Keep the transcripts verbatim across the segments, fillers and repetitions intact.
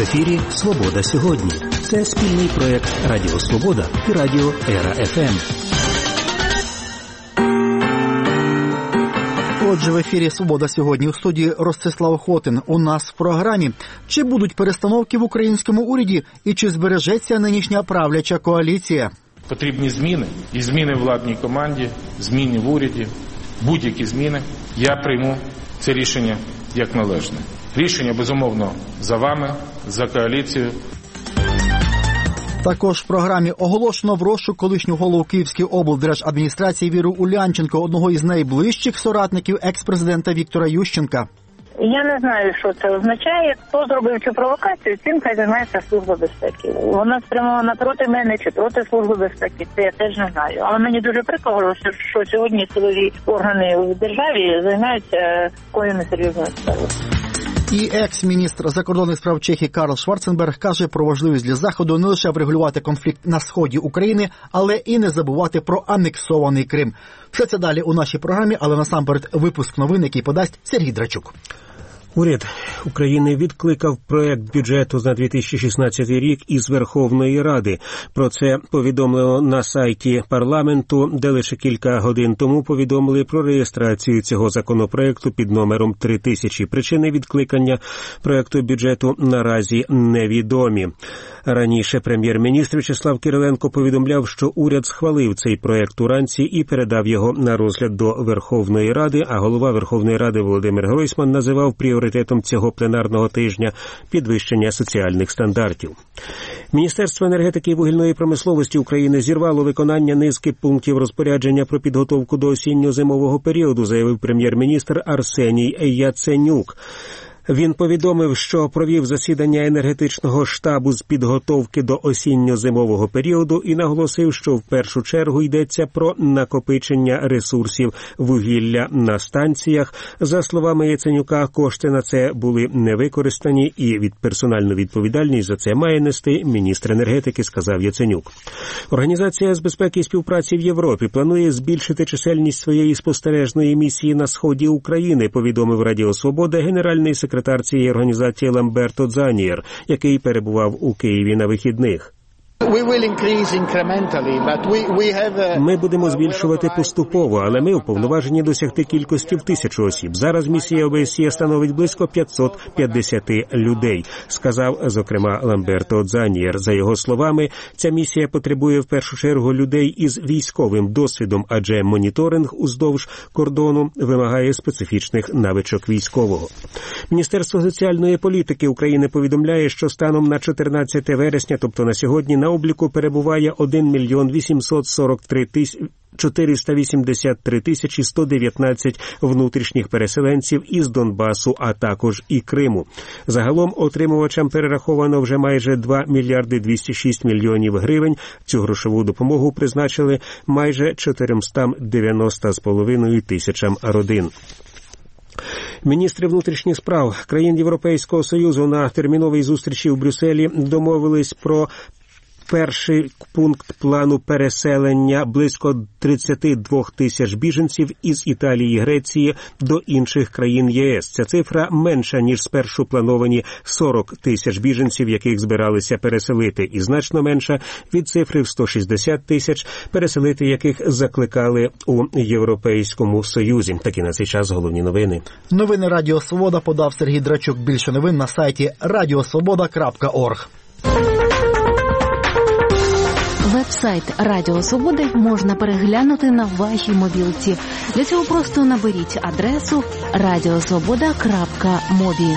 ефірі «Свобода сьогодні». Це спільний проєкт Радіо Свобода і Радіо Ера-ФМ. Отже, в ефірі «Свобода сьогодні» у студії Ростислав Хотин. У нас в програмі: чи будуть перестановки в українському уряді і чи збережеться нинішня правляча коаліція? Потрібні зміни, і зміни в владній команді, зміни в уряді, будь-які зміни. Я прийму це рішення як належне. Рішення, безумовно, за вами, за коаліцією. Також в програмі оголошено в розшук колишню голову Київської облдержадміністрації Віру Улянченко, одного із найближчих соратників екс-президента Віктора Ющенка. Я не знаю, що це означає. Хто зробив цю провокацію, цим хай займається Служба безпеки. Вона спрямована проти мене чи проти Служби безпеки, це я теж не знаю. Але мені дуже прикро, що сьогодні силові органи в державі займаються такою несерйозною справою. І екс-міністр закордонних справ Чехії Карл Шварценберг каже про важливість для Заходу не лише врегулювати конфлікт на сході України, але і не забувати про анексований Крим. Все це далі у нашій програмі, але насамперед випуск новин, який подасть Сергій Драчук. Уряд України відкликав проект бюджету на дві тисячі шістнадцятий рік із Верховної Ради. Про це повідомлено на сайті парламенту, де лише кілька годин тому повідомили про реєстрацію цього законопроекту під номером три тисячі. Причини відкликання проекту бюджету наразі невідомі. Раніше прем'єр-міністр В'ячеслав Кириленко повідомляв, що уряд схвалив цей проект уранці і передав його на розгляд до Верховної Ради, а голова Верховної Ради Володимир Гройсман називав пріоритетом цього пленарного тижня підвищення соціальних стандартів. Міністерство енергетики і вугільної промисловості України зірвало виконання низки пунктів розпорядження про підготовку до осінньо-зимового періоду, заявив прем'єр-міністр Арсеній Яценюк. Він повідомив, що провів засідання енергетичного штабу з підготовки до осінньо-зимового періоду і наголосив, що в першу чергу йдеться про накопичення ресурсів вугілля на станціях. За словами Яценюка, кошти на це були не використані і від персональну відповідальність за це має нести міністр енергетики, сказав Яценюк. Організація з безпеки і співпраці в Європі планує збільшити чисельність своєї спостережної місії на сході України, повідомив Радіо Свобода генеральний секретар секретар цієї організації Ламберто Дзанієр, який перебував у Києві на вихідних. Ми будемо збільшувати поступово, але ми уповноважені досягти кількості в тисячу осіб. Зараз місія ОБСЄ становить близько п'ятсот п'ятдесят людей, сказав, зокрема, Ламберто Дзанієр. За його словами, ця місія потребує в першу чергу людей із військовим досвідом, адже моніторинг уздовж кордону вимагає специфічних навичок військового. Міністерство соціальної політики України повідомляє, що станом на чотирнадцяте вересня, тобто на сьогодні, на обліку перебуває один мільйон вісімсот сорок три тисячі чотириста вісімдесят три тисячі сто дев'ятнадцять внутрішніх переселенців із Донбасу, а також і Криму. Загалом отримувачам перераховано вже майже два мільярди двісті шість мільйонів гривень. Цю грошову допомогу призначили майже чотириста дев'яносто з половиною тисячам родин. Міністри внутрішніх справ країн Європейського Союзу на терміновій зустрічі в Брюсселі домовились про перший пункт плану переселення близько тридцять два тисяч біженців із Італії і Греції до інших країн ЄС. Ця цифра менша, ніж спершу плановані сорок тисяч біженців, яких збиралися переселити, і значно менша від цифри в сто шістдесят тисяч, переселити яких закликали у Європейському Союзі. Такі на цей час головні новини. Новини Радіо Свобода подав Сергій Драчук. Більше новин на сайті радіосвобода крапка орг. Веб-сайт Радіо Свободи можна переглянути на вашій мобілці. Для цього просто наберіть адресу радіосвобода крапка мобі.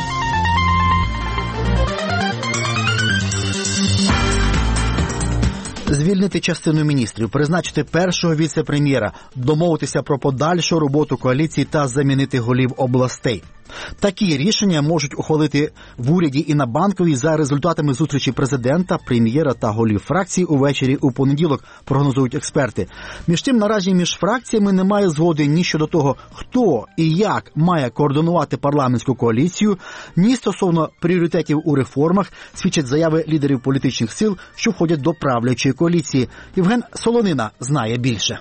Звільнити частину міністрів, призначити першого віце-прем'єра, домовитися про подальшу роботу коаліції та замінити голів областей. Такі рішення можуть ухвалити в уряді і на Банковій за результатами зустрічі президента, прем'єра та голів фракцій увечері у понеділок, прогнозують експерти. Між тим, наразі між фракціями немає згоди ні щодо того, хто і як має координувати парламентську коаліцію, ні стосовно пріоритетів у реформах, свідчать заяви лідерів політичних сил, що входять до правлячої коаліції. Євген Солонина знає більше.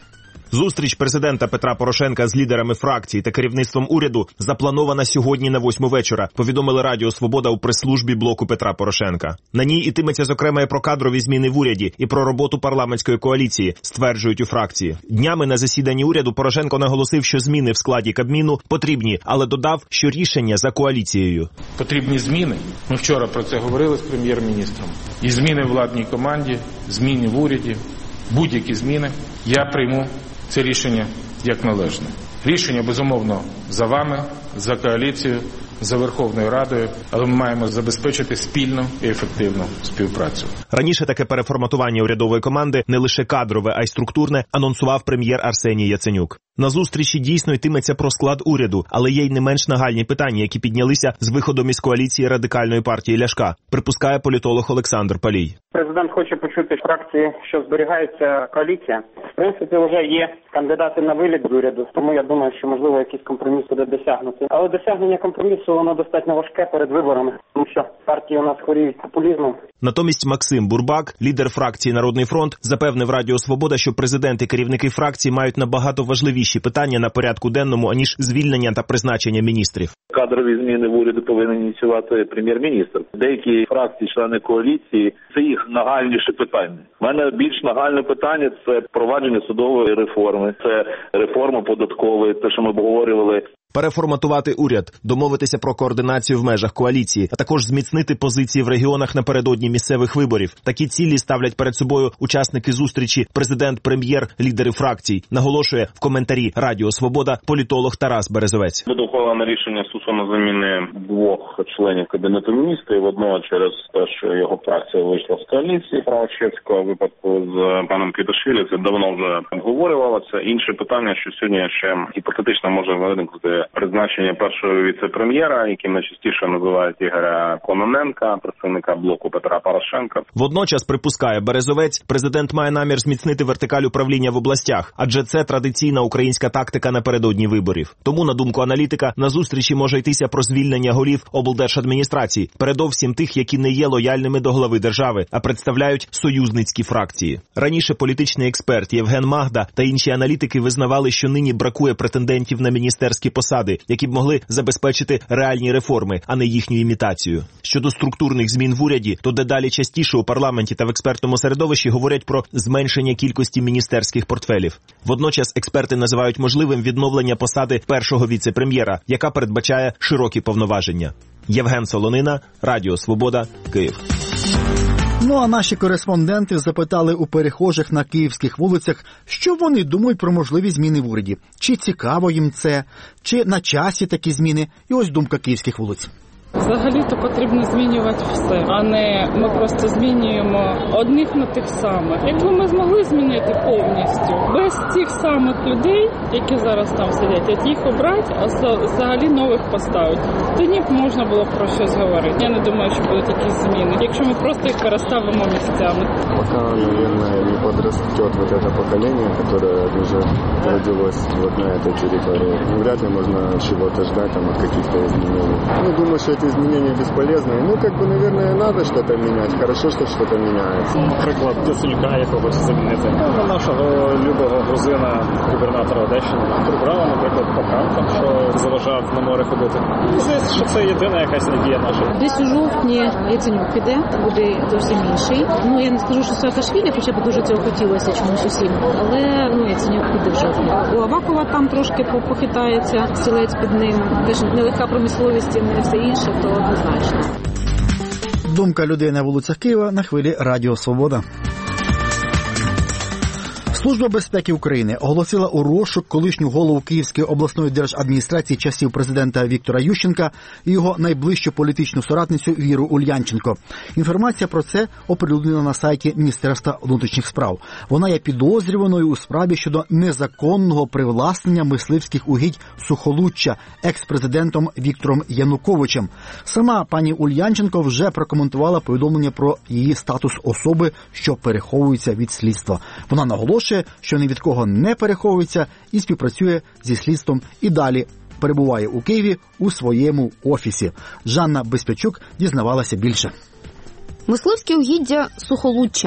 Зустріч президента Петра Порошенка з лідерами фракцій та керівництвом уряду запланована сьогодні на восьму вечора, повідомили Радіо Свобода у прес-службі блоку Петра Порошенка. На ній ітиметься, зокрема, і про кадрові зміни в уряді, і про роботу парламентської коаліції, стверджують у фракції. Днями на засіданні уряду Порошенко наголосив, що зміни в складі Кабміну потрібні, але додав, що рішення за коаліцією. Потрібні зміни. Ми вчора про це говорили з прем'єр-міністром. І зміни в владній команді, зміни в уряді, будь-які зміни. Я прийму це рішення як належне. Рішення, безумовно, за вами, за коаліцією, за Верховною Радою, але ми маємо забезпечити спільну і ефективну співпрацю. Раніше таке переформатування урядової команди, не лише кадрове, а й структурне, анонсував прем'єр Арсеній Яценюк. На зустрічі дійсно йтиметься про склад уряду, але є й не менш нагальні питання, які піднялися з виходом із коаліції Радикальної партії Ляшка, припускає політолог Олександр Палій. Президент хоче почути фракції, що зберігається коаліція. В принципі, вже є кандидати на виліт з уряду, тому я думаю, що, можливо, якийсь компроміс буде досягнути. Але досягнення компромісу, воно достатньо важке перед виборами, тому що партії у нас хворіють популізмом. Натомість Максим Бурбак, лідер фракції «Народний фронт», запевнив Радіо Свобода, що президент і керівники фракцій мають набагато важливіші питання на порядку денному, аніж звільнення та призначення міністрів. Кадрові зміни в уряді повинен ініціювати прем'єр-міністр. Деякі фракції, члени коаліції, це їх нагальніше питання. У мене більш нагальне питання – це впровадження судової реформи, це реформа податкової, те, що ми обговорювали. Переформатувати уряд, домовитися про координацію в межах коаліції, а також зміцнити позиції в регіонах напередодні місцевих виборів. Такі цілі ставлять перед собою учасники зустрічі президент, прем'єр, лідери фракцій, наголошує в коментарі Радіо Свобода політолог Тарас Березовець. Буде ухвалене рішення стосовно заміни двох членів Кабінету міністрів. Одного через те, що його фракція вийшла з коаліції Правочевського, випадку з паном Квіташвілі, це давно вже обговорювалося. Інше питання, що сьогодні ще гіпотетично може виникнути призначення першого віце-прем'єра, яким найчастіше називають Ігоря Кононенка, представника блоку Петра Порошенка. Водночас, припускає Березовець, президент має намір зміцнити вертикаль управління в областях, адже це традиційна українська тактика напередодні виборів. Тому, на думку аналітика, на зустрічі може йтися про звільнення голів облдержадміністрацій, передовсім тих, які не є лояльними до глави держави, а представляють союзницькі фракції. Раніше політичний експерт Євген Магда та інші аналітики визнавали, що нині бракує претендентів на міністерські посади, які б могли забезпечити реальні реформи, а не їхню імітацію. Щодо структурних змін в уряді, то дедалі частіше у парламенті та в експертному середовищі говорять про зменшення кількості міністерських портфелів. Водночас експерти називають можливим відновлення посади першого віце-прем'єра, яка передбачає широкі повноваження. Євген Солонина, Радіо Свобода, Київ. Ну а наші кореспонденти запитали у перехожих на київських вулицях, що вони думають про можливі зміни в уряді. Чи цікаво їм це, чи на часі такі зміни. І ось думка київських вулиць. Взагалі-то потрібно змінювати все, а не ми просто змінюємо одних на тих самих. Якби ми змогли змінити повністю, без цих самих людей, які зараз там сидять, от їх обрати, а взагалі нових поставити, тоді б можна було про щось говорити. Я не думаю, що будуть якісь зміни, якщо ми просто їх переставимо місцями. Пока, наверное, не подрастет вот это поколение, которое уже родилось вот на этой территории, вряд ли можно чего-то ждать там от каких-то изменений. Ну, думаю, что это изменения бесполезные. Ну, как бы, наверное, надо что-то менять. Хорошо, что что-то меняется. Наприклад, Яценюка якогось замінити. Ну, нашого любого грузина, губернатора Одещини, прибрали, наприклад, Поканка, що заважав на море ходити. Мені здається, що це єдина якась надія наша. Десь у жовтні Яценюк піде, буде зовсім інший. Ну, я не скажу, що Саакашвілі, хоча б дуже цього хотілося чомусь усім. Але, ну, Яценюк піде в жовтні. У Авакова там трошки похитається, стілець під ним. Теж нелегка промисловість і не все інше, то однозначно. Думка людей на вулицях Києва на хвилі Радіо Свобода. Служба безпеки України оголосила у розшук колишню голову Київської обласної держадміністрації часів президента Віктора Ющенка і його найближчу політичну соратницю Віру Ульянченко. Інформація про це оприлюднена на сайті Міністерства внутрішніх справ. Вона є підозрюваною у справі щодо незаконного привласнення мисливських угідь Сухолуччя екс-президентом Віктором Януковичем. Сама пані Ульянченко вже прокоментувала повідомлення про її статус особи, що переховується від слідства. Вона наголошує, що ні від кого не переховується і співпрацює зі слідством і далі перебуває у Києві у своєму офісі. Жанна Безпечук дізнавалася більше. Мисливське угіддя Сухолуччя.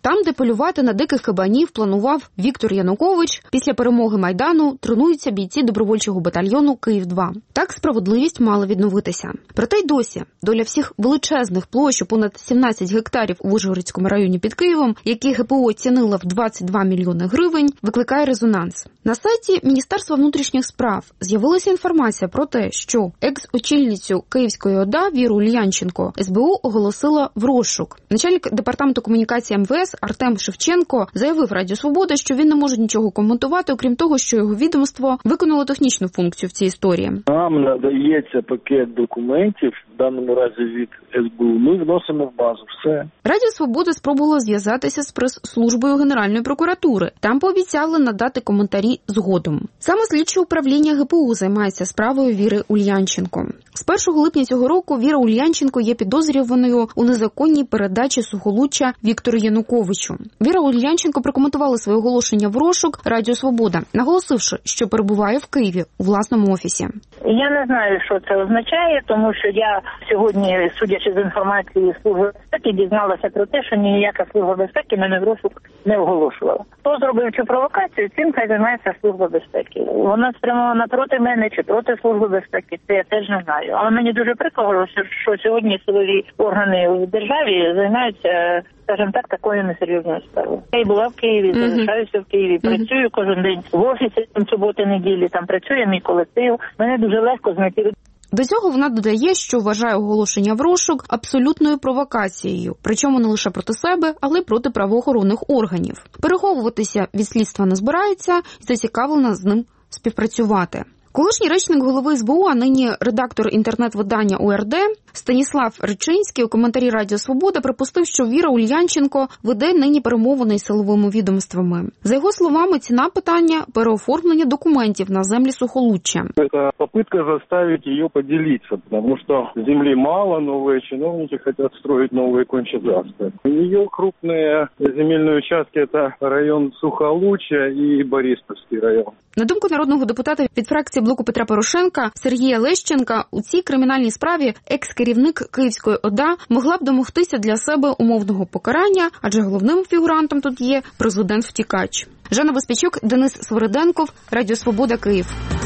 Там, де полювати на диких кабанів планував Віктор Янукович, після перемоги Майдану тренуються бійці добровольчого батальйону «Київ-два». Так справедливість мала відновитися. Проте й досі доля всіх величезних площ, понад сімнадцять гектарів у Ужгородському районі під Києвом, які ГПУ оцінила в двадцять два мільйони гривень, викликає резонанс. На сайті Міністерства внутрішніх справ з'явилася інформація про те, що екс-очільницю Київської ОДА Віру Ульянченко ес бе у оголосила в розшук. Начальник департаменту комунікації ем ве ес Артем Шевченко заявив Радіо Свобода, що він не може нічого коментувати, окрім того, що його відомство виконало технічну функцію в цій історії. Нам надається пакет документів, в даному разі від ес бе у, ми вносимо в базу. Все. Радіо Свобода спробувала зв'язатися з прес-службою Генеральної прокуратури. Там пообіцяли надати коментарі згодом. Саме слідче управління ге пе у займається справою Віри Ульянченко. З першого липня цього року Віра Ульянченко є підозрюваною у незаконній передачі Сухолуччя Віктору Януковичу. Віра Ульянченко прокоментувала своє оголошення в розшук Радіо Свобода, наголосивши, що перебуває в Києві у власному офісі. Я не знаю, що це означає, тому що я сьогодні, судячи з інформації Служби безпеки, дізналася про те, що ніяка Служба безпеки мене в розшук не оголошувала. Хто зробив цю провокацію, цим хай займається Служба безпеки. Вона спрямована проти мене чи проти Служби безпеки, це я теж не знаю. Але мені дуже прикро, що сьогодні силові органи в державі займаються, скажімо так, такою несерйозною справою. Я і була в Києві, uh-huh. залишаюся в Києві, uh-huh. працюю кожен день в офісі, суботи-неділі, там працює мій колектив. Мене дуже легко знайти. До цього вона додає, що вважає оголошення в розшук абсолютною провокацією, причому не лише проти себе, але й проти правоохоронних органів. Переховуватися від слідства не збирається і зацікавлена з ним співпрацювати. Колишній речник голови ес бе у, а нині редактор інтернет-видання о ер де Станіслав Ричинський у коментарі Радіо Свобода припустив, що Віра Ульянченко веде нині перемовини із силовими відомствами. За його словами, ціна питання – переоформлення документів на землі Сухолуччя. Це попытка заставити її поділитися, тому що землі мало, нові чиновники хочуть строїти нові кончезавства. У неї крупні земельні участки – це район Сухолуччя і Бориспільський район. На думку народного депутата від фракції Блоку Петра Порошенка Сергія Лещенка, у цій кримінальній справі екс-керівник Київської ОДА могла б домогтися для себе умовного покарання, адже головним фігурантом тут є президент-втікач. Жанна Безпечук, Денис Свириденков, Радіо Свобода, Київ.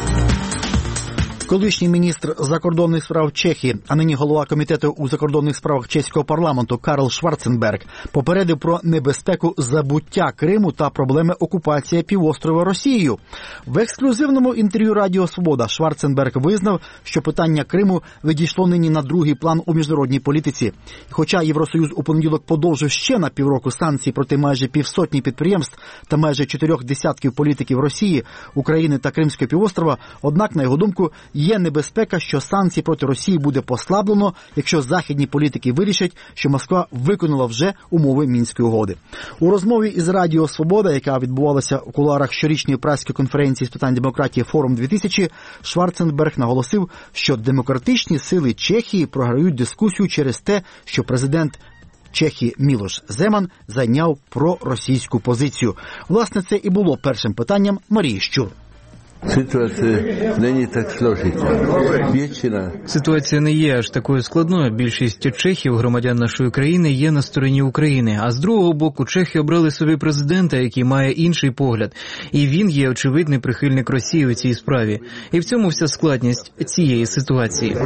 Колишній міністр закордонних справ Чехії, а нині голова комітету у закордонних справах чеського парламенту Карл Шварценберг попередив про небезпеку забуття Криму та проблеми окупації півострова Росією. В ексклюзивному інтерв'ю Радіо Свобода Шварценберг визнав, що питання Криму відійшло нині на другий план у міжнародній політиці. Хоча Євросоюз у понеділок подовжив ще на півроку санкцій проти майже півсотні підприємств та майже чотирьох десятків політиків Росії, України та Кримського півострова, однак, на його думку, є небезпека, що санкції проти Росії буде послаблено, якщо західні політики вирішать, що Москва виконала вже умови Мінської угоди. У розмові із Радіо Свобода, яка відбувалася у кулуарах щорічної праської конференції з питань демократії «Форум дві тисячі», Шварценберг наголосив, що демократичні сили Чехії програють дискусію через те, що президент Чехії Мілош Земан зайняв проросійську позицію. Власне, це і було першим питанням Марії Щур. Ситуація не так складна. Ситуація не є аж такою складною. Більшість чехів, громадян нашої країни, є на стороні України. А з другого боку, чехи обрали собі президента, який має інший погляд. І він є очевидний прихильник Росії у цій справі. І в цьому вся складність цієї ситуації.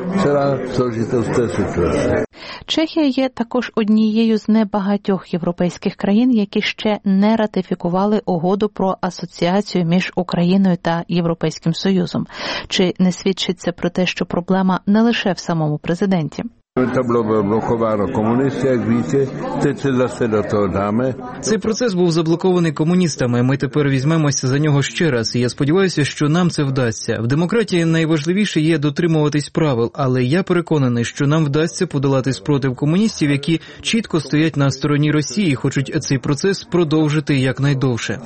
Чехія є також однією з небагатьох європейських країн, які ще не ратифікували угоду про асоціацію між Україною та Європейським Союзом. Чи не свідчить це про те, що проблема не лише в самому президенті? Цей процес був заблокований комуністами. Ми тепер візьмемося за нього ще раз. І я сподіваюся, що нам це вдасться. В демократії найважливіше є дотримуватись правил, але я переконаний, що нам вдасться подолати спротив комуністів, які чітко стоять на стороні Росії і хочуть цей процес продовжити якнайдовше.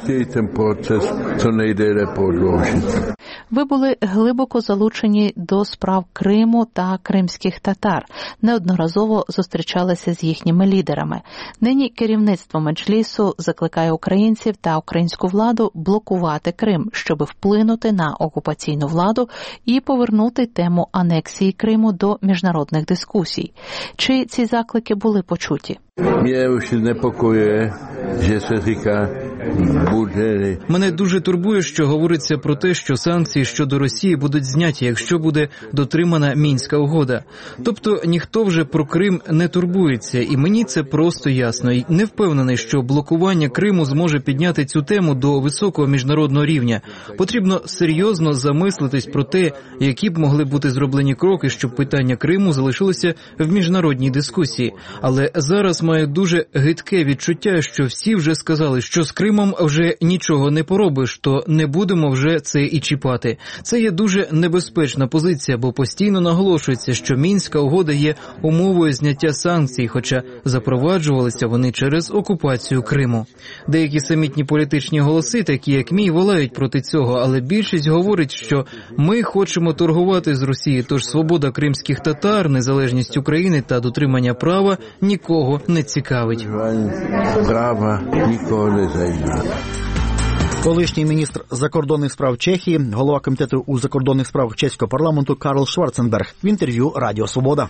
Ви були глибоко залучені до справ Криму та кримських татар. Неодноразово зустрічалися з їхніми лідерами. Нині керівництво Меджлісу закликає українців та українську владу блокувати Крим, щоб вплинути на окупаційну владу і повернути тему анексії Криму до міжнародних дискусій. Чи ці заклики були почуті? Mnie już niepokoi, że się říká, буде... Мене дуже турбує, що говориться про те, що санкції щодо Росії будуть зняті, якщо буде дотримана Мінська угода. Тобто ніхто вже про Крим не турбується, і мені це просто ясно. І не впевнений, що блокування Криму зможе підняти цю тему до високого міжнародного рівня. Потрібно серйозно замислитись про те, які б могли бути зроблені кроки, щоб питання Криму залишилося в міжнародній дискусії. Але зараз маю дуже гидке відчуття, що всі вже сказали, що з Кримом вже нічого не поробиш, то не будемо вже це і чіпати. Це є дуже небезпечна позиція, бо постійно наголошується, що Мінська угода є умовою зняття санкцій, хоча запроваджувалися вони через окупацію Криму. Деякі самітні політичні голоси, такі як мій, волають проти цього, але більшість говорить, що ми хочемо торгувати з Росією, тож свобода кримських татар, незалежність України та дотримання права нікого не цікавить. Права нікого не займає. Колишній міністр закордонних справ Чехії, голова комітету у закордонних справах чеського парламенту Карл Шварценберг в інтерв'ю Радіо Свобода.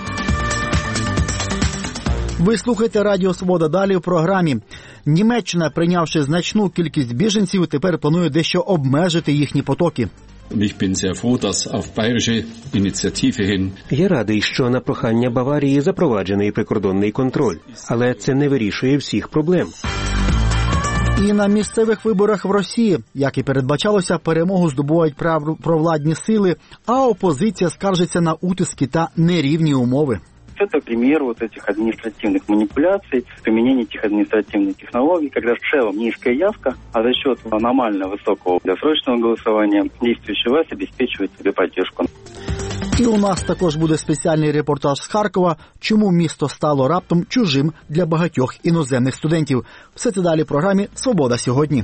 Ви слухаєте Радіо Свобода. Далі в програмі. Німеччина, прийнявши значну кількість біженців, тепер планує дещо обмежити їхні потоки. Я радий, що на прохання Баварії запроваджений прикордонний контроль, але це не вирішує всіх проблем. І на місцевих виборах в Росії, як і передбачалося, перемогу здобувають провладні сили, а опозиція скаржиться на утиски та нерівні умови. Это пример вот этих административных манипуляций, применения этих административных технологий, когда в целом низкая явка, а за счет аномально высокого досрочного голосования действующая власть обеспечивает себе поддержку. І у нас також буде спеціальний репортаж з Харкова, чому місто стало раптом чужим для багатьох іноземних студентів. Все це далі в програмі «Свобода сьогодні».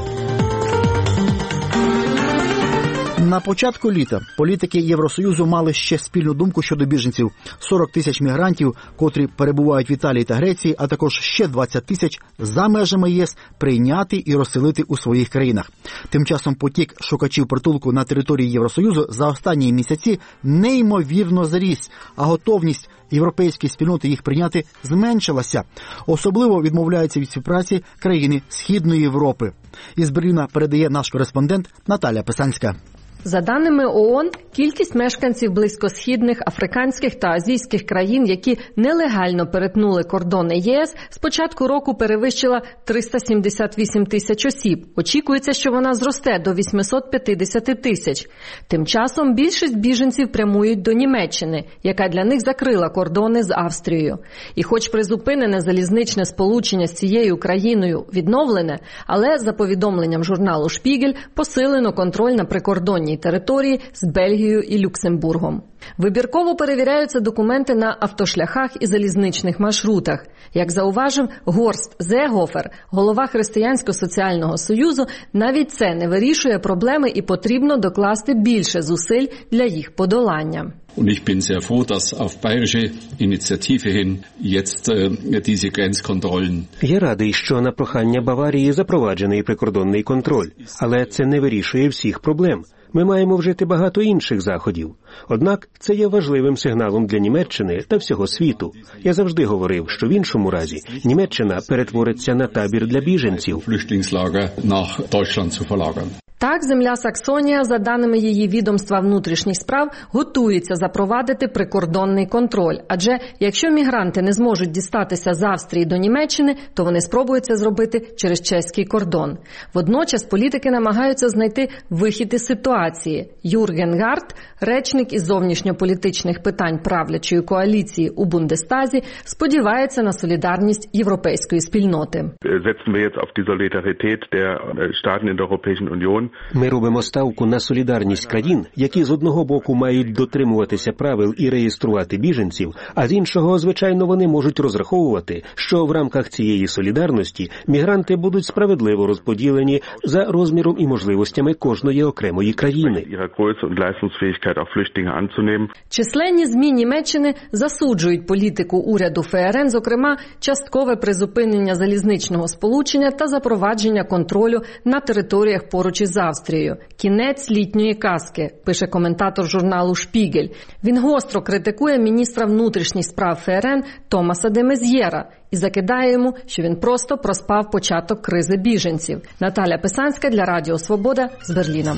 На початку літа політики Євросоюзу мали ще спільну думку щодо біженців. сорок тисяч мігрантів, котрі перебувають в Італії та Греції, а також ще двадцять тисяч за межами ЄС прийняти і розселити у своїх країнах. Тим часом потік шукачів притулку на території Євросоюзу за останні місяці неймовірно зріс, а готовність європейської спільноти їх прийняти зменшилася. Особливо відмовляються від співпраці країни Східної Європи. Із Берліна передає наш кореспондент Наталя Писанська. За даними ООН, кількість мешканців близькосхідних, африканських та азійських країн, які нелегально перетнули кордони ЄС, з початку року перевищила триста сімдесят вісім тисяч осіб. Очікується, що вона зросте до вісімсот п'ятдесят тисяч. Тим часом більшість біженців прямують до Німеччини, яка для них закрила кордони з Австрією. І хоч призупинене залізничне сполучення з цією країною відновлене, але, за повідомленням журналу «Шпігель», посилено контроль на прикордонній території з Бельгією і Люксембургом. Вибірково перевіряються документи на автошляхах і залізничних маршрутах. Як зауважив Горст Зегофер, голова Християнсько-соціального союзу, навіть це не вирішує проблеми і потрібно докласти більше зусиль для їх подолання. Und ich bin sehr froh, dass auf bayerische Initiative hin jetzt äh, diese Grenzkontrollen. Я радий, що на прохання Баварії запроваджений прикордонний контроль, але це не вирішує всіх проблем. Ми маємо вжити багато інших заходів. Однак це є важливим сигналом для Німеччини та всього світу. Я завжди говорив, що в іншому разі Німеччина перетвориться на табір для біженців. Flüchtlingslager nach Deutschland zu verlagern. Так, земля Саксонія, за даними її відомства внутрішніх справ, готується запровадити прикордонний контроль. Адже якщо мігранти не зможуть дістатися з Австрії до Німеччини, то вони спробують це зробити через чеський кордон. Водночас політики намагаються знайти вихід із ситуації. Юрген Гарт, речник із зовнішньополітичних питань правлячої коаліції у Бундестазі, сподівається на солідарність європейської спільноти. Setzen wir jetzt auf die Solidarität der Staaten in der Europäischen Union. Ми робимо ставку на солідарність країн, які з одного боку мають дотримуватися правил і реєструвати біженців, а з іншого, звичайно, вони можуть розраховувати, що в рамках цієї солідарності мігранти будуть справедливо розподілені за розміром і можливостями кожної окремої країни. Численні ЗМІ Німеччини засуджують політику уряду ФРН, зокрема, часткове призупинення залізничного сполучення та запровадження контролю на територіях поруч із Австрією. Кінець літньої казки, пише коментатор журналу «Шпігель». Він гостро критикує міністра внутрішніх справ ФРН Томаса де Мез'єра і закидає йому, що він просто проспав початок кризи біженців. Наталя Писанська для Радіо Свобода з Берліна.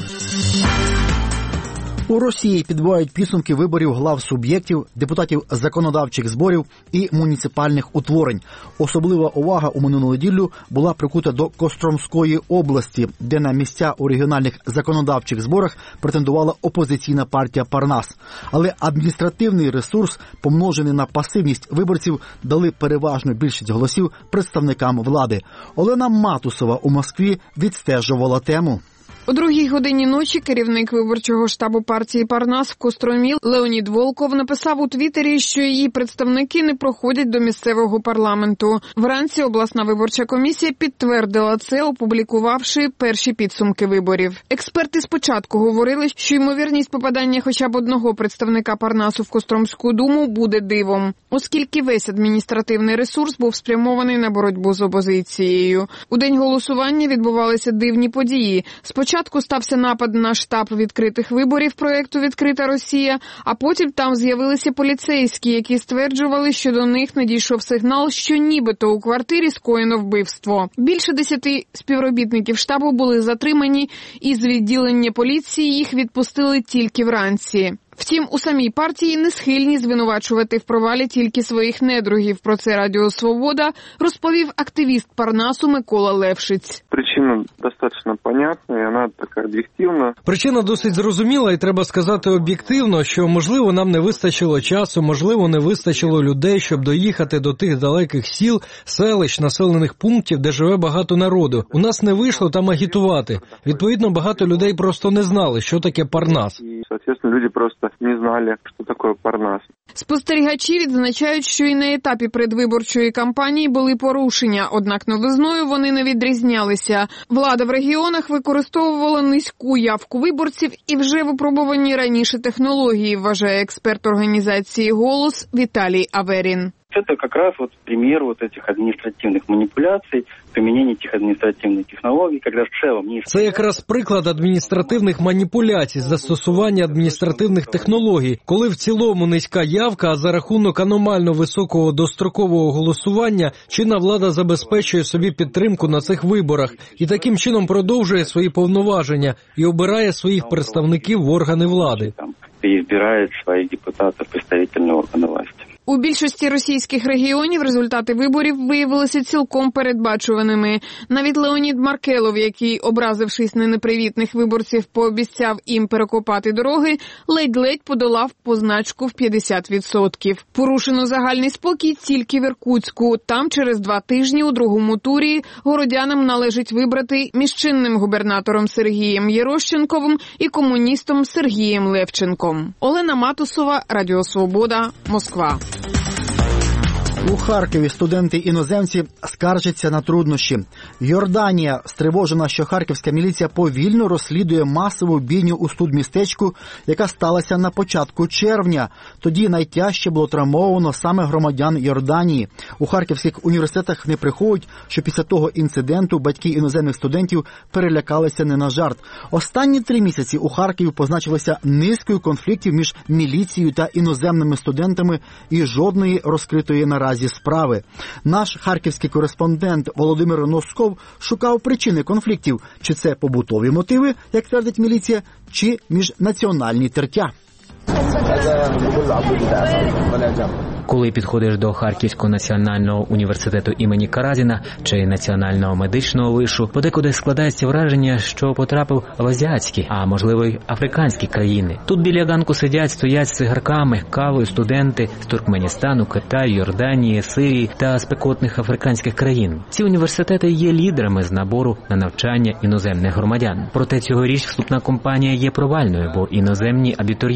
У Росії підбивають підсумки виборів глав суб'єктів, депутатів законодавчих зборів і муніципальних утворень. Особлива увага у минулу неділю була прикута до Костромської області, де на місця у регіональних законодавчих зборах претендувала опозиційна партія «Парнас». Але адміністративний ресурс, помножений на пасивність виборців, дали переважну більшість голосів представникам влади. Олена Матусова у Москві відстежувала тему. О другій годині ночі керівник виборчого штабу партії «Парнас» в Костромі Леонід Волков написав у Твіттері, що її представники не проходять до місцевого парламенту. Вранці обласна виборча комісія підтвердила це, опублікувавши перші підсумки виборів. Експерти спочатку говорили, що ймовірність попадання хоча б одного представника «Парнасу» в Костромську думу буде дивом, оскільки весь адміністративний ресурс був спрямований на боротьбу з опозицією. У день голосування відбувалися дивні події. Спочатку стався напад на штаб відкритих виборів проєкту «Відкрита Росія», а потім там з'явилися поліцейські, які стверджували, що до них надійшов сигнал, що нібито у квартирі скоєно вбивство. Більше десяти співробітників штабу були затримані, і з відділення поліції їх відпустили тільки вранці. Втім, у самій партії не схильні звинувачувати в провалі тільки своїх недругів. Про це Радіо Свобода розповів активіст Парнасу Микола Левшиць. Причина достатньо понятна, і вона така об'єктивна. Причина досить зрозуміла, і треба сказати об'єктивно, що, можливо, нам не вистачило часу, можливо, не вистачило людей, щоб доїхати до тих далеких сіл, селищ, населених пунктів, де живе багато народу. У нас не вийшло там агітувати. Відповідно, багато людей просто не знали, що таке Парнас. І, соответственно, люди просто не знали, що таке Парнас. Спостерігачі відзначають, що і на етапі предвиборчої кампанії були порушення, однак новизною вони не відрізнялися. Влада в регіонах використовувала низьку явку виборців і вже випробувані раніше технології, вважає експерт організації «Голос» Віталій Аверін. Это как раз вот пример вот этих административных манипуляций, применения этих административных технологий, когда в целом не... Це якраз приклад адміністративних маніпуляцій, застосування адміністративних технологій, коли в цілому низька явка, а за рахунок аномально високого дострокового голосування чинна влада забезпечує собі підтримку на цих виборах і таким чином продовжує свої повноваження і обирає своїх представників в органи влади. І збирає своїх депутатів представительні органи власті. У більшості російських регіонів результати виборів виявилися цілком передбачуваними. Навіть Леонід Маркелов, який, образившись на непривітних виборців, пообіцяв їм перекопати дороги, ледь-ледь подолав позначку в п'ятдесят відсотків. Порушено загальний спокій тільки в Іркутську. Там через два тижні у другому турі городянам належить вибрати між чинним губернатором Сергієм Єрощенковим і комуністом Сергієм Левченком. Олена Матусова, Радіо Свобода, Москва. У Харкові студенти-іноземці скаржаться на труднощі. Йорданія стривожена, що харківська міліція повільно розслідує масову бійню у студмістечку, яка сталася на початку червня. Тоді найтяжче було травмовано саме громадян Йорданії. У харківських університетах не приховують, що після того інциденту батьки іноземних студентів перелякалися не на жарт. Останні три місяці у Харкові позначилися низкою конфліктів між міліцією та іноземними студентами і жодної розкритої наразі зі справи. Наш харківський кореспондент Володимир Носков шукав причини конфліктів. Чи це побутові мотиви, як твердить міліція, чи міжнаціональні тертя. Коли підходиш до Харківського національного університету імені Каразіна чи Національного медичного вишу, подекуди складається враження, що потрапив в азіатські, а можливо й африканські країни. Тут біля ганку сидять, стоять з цигарками, кавою студенти з Туркменістану, Китаю, Йорданії, Сирії та спекотних африканських країн. Ці університети є лідерами з набору на навчання іноземних громадян. Проте цьогоріч вступна кампанія є провальною, бо іноземні абітурієнти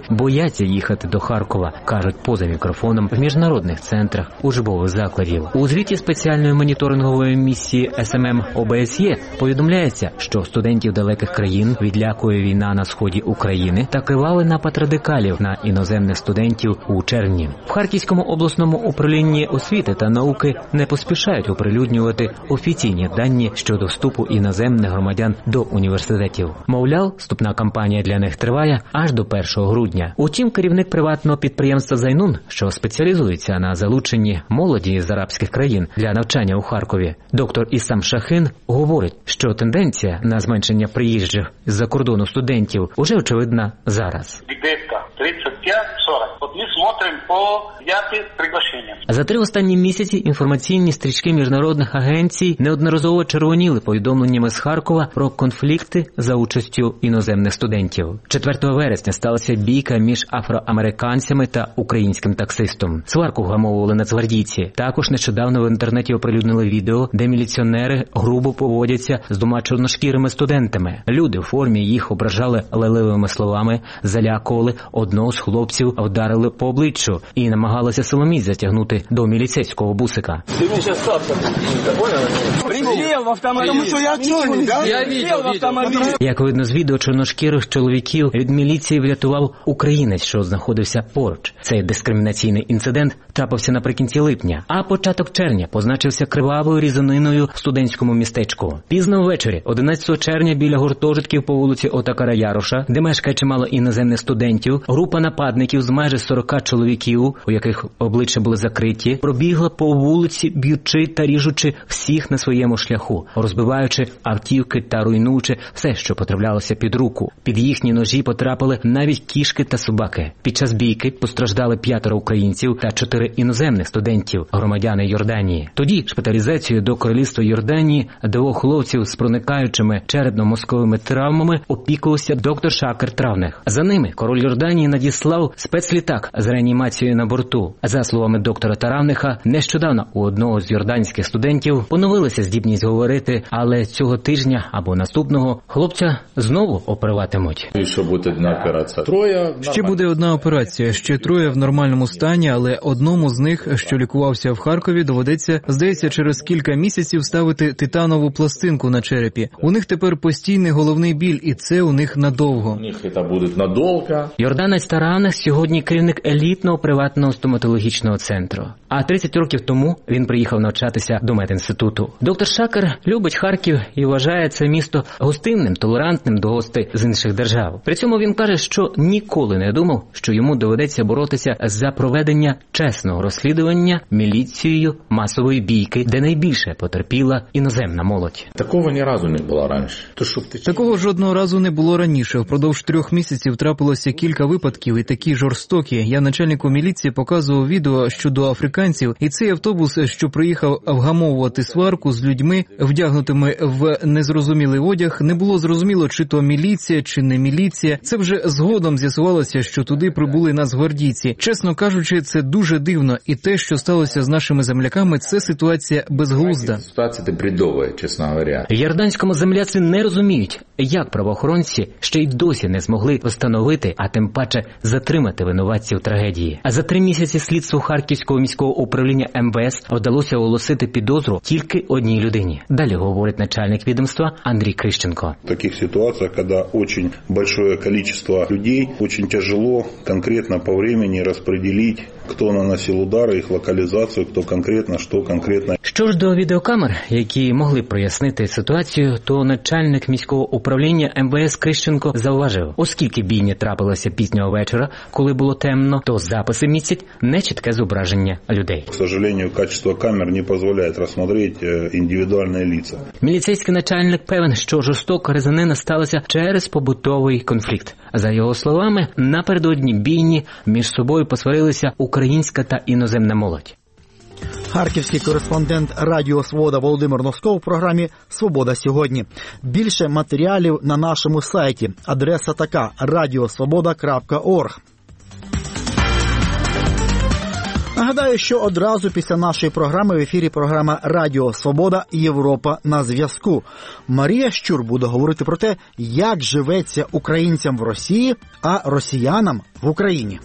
бояться їхати до Харкова, кажуть поза мікрофоном в міжнародних центрах учбових закладів. У звіті спеціальної моніторингової місії ес ем ем о бе ес є повідомляється, що студентів далеких країн відлякує війна на сході України та кривавий напад радикалів на іноземних студентів у червні. В Харківському обласному управлінні освіти та науки не поспішають оприлюднювати офіційні дані щодо вступу іноземних громадян до університетів. Мовляв, вступна кампанія для них триває аж до першого грудня. Утім, керівник приватного підприємства «Зайнун», що спеціалізується на залученні молоді з арабських країн для навчання у Харкові, доктор Ісам Шахин, говорить, що тенденція на зменшення приїжджих з-за кордону студентів уже очевидна зараз. тридцать пять сорок. Вот мы смотрим по пятым приглашениям. За три останні місяці інформаційні стрічки міжнародних агенцій неодноразово червоніли повідомленнями з Харкова про конфлікти за участю іноземних студентів. четвертого вересня сталася бійка між афроамериканцями та українським таксистом. Сварку вгамовували нацгвардійці. Також нещодавно в інтернеті оприлюднили відео, де міліціонери грубо поводяться з двома чорношкірими студентами. Люди в формі їх ображали лайливими словами, залякували, одного з хлопців вдарили по обличчю і намагалися силоміць затягнути до міліцейського бусика. Ты мне сейчас сапся, понял? Присел в автомобиль. Потому что я чёрный, да? Я видел, в автомобиль. Як видно з відео, чорношкірих чоловіків від міліції врятував українець, що знаходився поруч. Цей дискримінаційний інцидент трапився наприкінці липня, а початок червня позначився кривавою різаниною в студентському містечку. Пізно ввечері, одинадцятого червня, біля гуртожитків по вулиці Отакара Яроша, де мешкає чимало іноземних студентів, група нападників з майже сорока чоловіків, у яких обличчя були закриті, пробігла по вулиці, б'ючи та ріжучи всіх на своєму шляху, розбиваючи автівки та руйнуючи все, що потраплялося під руку. Під їхні ножі потрапили навіть кішки та собаки. Під час бійки постраждали п'ятеро українців та чотири іноземних студентів, громадяни Йорданії. Тоді шпиталізацією до королівства Йорданії двох хлопців з проникаючими черепно-мозковими травмами опікувався доктор Шакер Травних. За ними король Йорданії надіслав спецлітак з реанімацією на борту. За словами доктора Таравниха, нещодавно у одного з йорданських студентів поновилася здібність говорити, але цього тижня або наступного хлопця знову оперуватимуть. І що буде одна операція? Троє. Ще буде одна операція, ще троє в нормальному стані, але одному з них, що лікувався в Харкові, доведеться, здається, через кілька місяців ставити титанову пластинку на черепі. У них тепер постійний головний біль, і це у них надовго. У них це буде надовго. Йорданець Таравних сьогодні керівник елітного приватного стоматологічного центру. А тридцять років тому він приїхав навчатися до медінституту. Доктор Шакер любить Харків і вважає це місто гостинним, толерантним до гостей з інших держав. При цьому він каже, що ніколи не думав, що йому доведеться боротися за проведення чесного розслідування міліцією масової бійки, де найбільше потерпіла іноземна молодь. Такого ні разу не було раніше. То, що ти... Такого жодного разу не було раніше. Впродовж трьох місяців трапилося кілька випадків і такі жорстокі. Я начальнику міліції показував відео щодо африканців, і цей автобус, що приїхав вгамовувати сварку з людьми, вдягнутими в незрозумілий одяг, не було зрозуміло, чи то міліція, чи не міліція. Це вже згодом з'ясувалося, що туди прибули нацгвардійці. Чесно кажучи, це дуже дивно. І те, що сталося з нашими земляками, це ситуація безглузда. Ситуація бредова, чесно говоря. В йорданському земляці не розуміють, як правоохоронці ще й досі не змогли встановити, а тим паче затримати винуватців трагедії. А за три місяці слідству Харківського міського управління ем ве ес вдалося оголосити підозру тільки одній людині. Далі говорить начальник відомства Андрій Крищенко. В таких ситуациях, когда очень большое количество людей, очень тяжело конкретно по времени распределить, кто наносил удары, их локализацию, кто конкретно, что конкретно. Що ж до відеокамер, які могли б прояснити ситуацію, то начальник міського управління ем ве ес Крищенко зауважив, оскільки бійня трапилася пізнього вечора, коли було темно, то записи містять нечітке зображення людей. К сожалению, качество камер не позволяет рассмотреть індивідуальні лица. Міліцейський начальник певен, що жорстока резанина сталася через побутовий конфлікт. За його словами, напередодні бійні між собою посварилися українська та іноземна молодь. Харківський кореспондент Радіо Свобода Володимир Носков у програмі «Свобода сьогодні». Більше матеріалів на нашому сайті. Адреса така – радіосвобода крапка орг. Нагадаю, що одразу після нашої програми в ефірі програма «Радіо Свобода. Європа на зв'язку». Марія Щур буде говорити про те, як живеться українцям в Росії, а росіянам в Україні.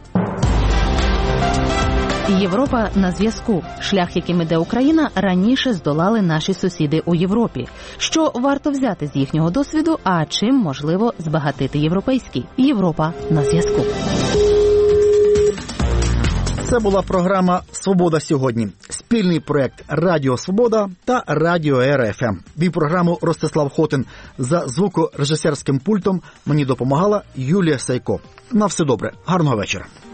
Європа на зв'язку. Шлях, яким іде Україна, раніше здолали наші сусіди у Європі. Що варто взяти з їхнього досвіду, а чим можливо збагатити європейський? Європа на зв'язку. Це була програма «Свобода сьогодні». Спільний проєкт «Радіо Свобода» та «Радіо РФМ». Вів програму Ростислав Хотин. За звукорежисерським пультом мені допомагала Юлія Сайко. На все добре. Гарного вечора.